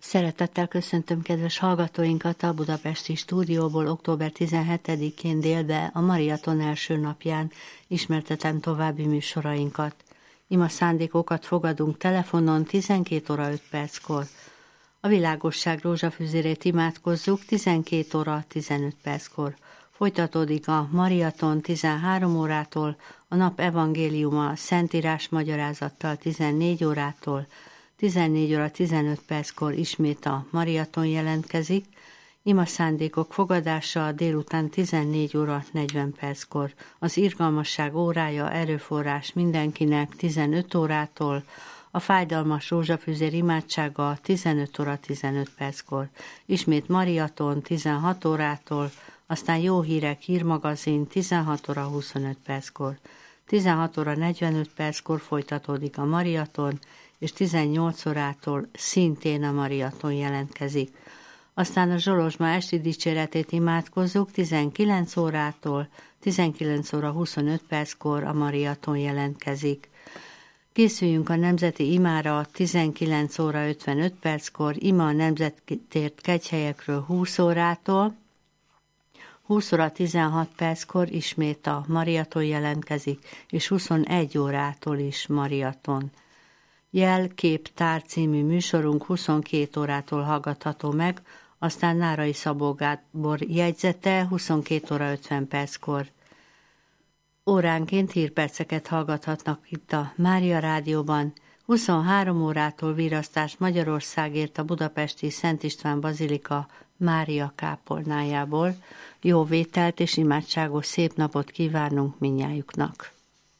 Szeretettel köszöntöm kedves hallgatóinkat a budapesti stúdióból. Október 17-én délben a Mariaton első napján ismertetem további műsorainkat. Ima szándékokat fogadunk telefonon 12 óra 5 perckor. A világosság rózsafüzérét imádkozzuk 12 óra 15 perckor. Folytatódik a Mariaton 13 órától, a nap evangéliuma Szentírás magyarázattal 14 órától, 14 óra 15 perckor ismét a Mariaton jelentkezik, ima szándékok fogadása délután 14 óra 40 perckor, az irgalmasság órája erőforrás mindenkinek 15 órától, a fájdalmas rózsafüzér imádsága 15 óra 15 perckor, ismét Mariaton 16 órától, aztán jó hírek hírmagazin 16 óra 25 perckor, 16 óra 45 perckor folytatódik a Mariaton, és 18 órától szintén a Mariaton jelentkezik. Aztán a Zsolozsma esti dicséretét imádkozzuk 19 órától, 19 óra 25 perckor a Mariaton jelentkezik. Készüljünk a nemzeti imára 19 óra 55 perckor, ima a nemzetért kegyhelyekről 20 órától, 20 óra 16 perckor ismét a Mariaton jelentkezik, és 21 órától is Mariaton. Jel, kép, tár című műsorunk 22 órától hallgatható meg, aztán Nárai Szabó Gábor jegyzete 22 óra 50 perckor. Óránként hírperceket hallgathatnak itt a Mária Rádióban, 23 órától virasztás Magyarországért a budapesti Szent István Bazilika Mária kápolnájából. Jó vételt és imádságos szép napot kívánunk mindnyájuknak!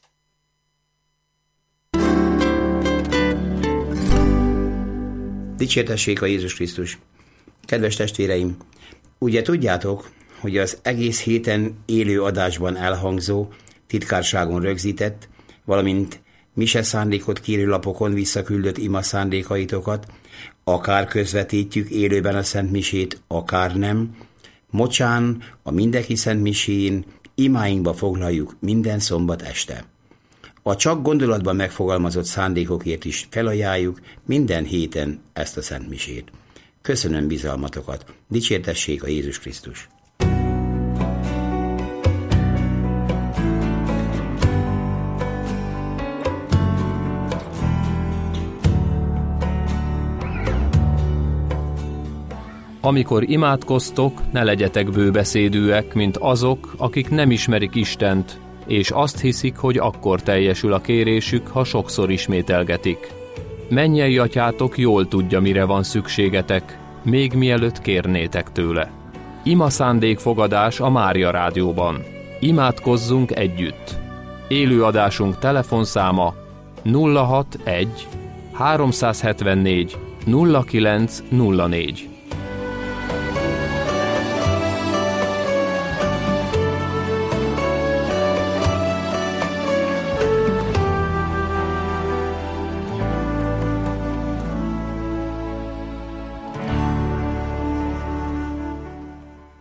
Dicsértessék a Jézus Krisztus! Kedves testvéreim, ugye tudjátok, hogy az egész héten élő adásban elhangzó, titkárságon rögzített, valamint mise szándékot kérő lapokon visszaküldött ima szándékaitokat, akár közvetítjük élőben a Szent Misét, akár nem, mocsán a mindenki Szent Misén imáinkba foglaljuk minden szombat este. A csak gondolatban megfogalmazott szándékokért is felajánljuk minden héten ezt a Szent Misét. Köszönöm bizalmatokat. Dicsértessék a Jézus Krisztus! Amikor imádkoztok, ne legyetek bőbeszédűek, mint azok, akik nem ismerik Istent, és azt hiszik, hogy akkor teljesül a kérésük, ha sokszor ismételgetik. Mennyei atyátok jól tudja, mire van szükségetek, még mielőtt kérnétek tőle. Ima szándékfogadás a Mária Rádióban. Imádkozzunk együtt. Élőadásunk telefonszáma 061 374 0904.